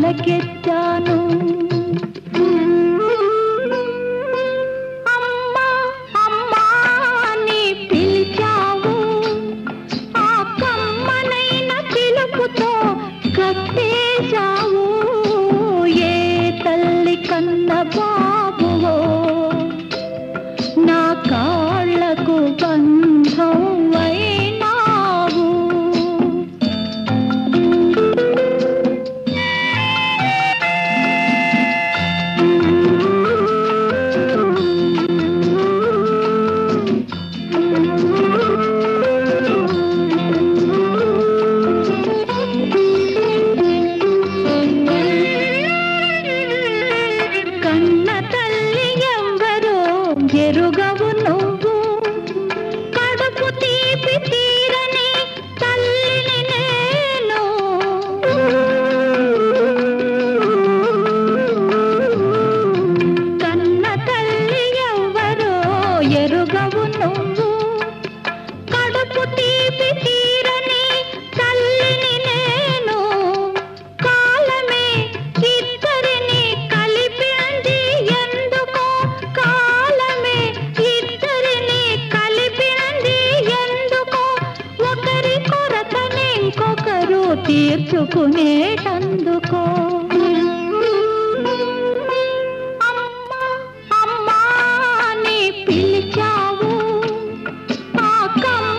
మొలకెత్తాను. అమ్మా అమ్మా నీ పిలిచావు, ఆ కమ్మనైన పిలుపుతో కట్టేశావు. ఏ తల్లి కన్న బాబువో నా కాళ్ళకు బంధం అయినావు. కన్న తల్లి ఎవరో ఎరుగవు నువ్వు, కడుపు తీపి తీరని తల్లిని నేను. కన్న తల్లి ఎవరో ఎరుగవు నువ్వు, కడుపు తీపి తీరని తల్లిని నేను. కాలమే ఇద్దరిని కలిపింది ఎందుకో, కాలమే ఇద్దరిని కలిపింది ఎందుకో, ఒకరి కొరతని ఇంకొకరు తీర్చుకునేటందుకో. అమ్మా అమ్మా నీ పిలిచావు, ఆ కమ్మ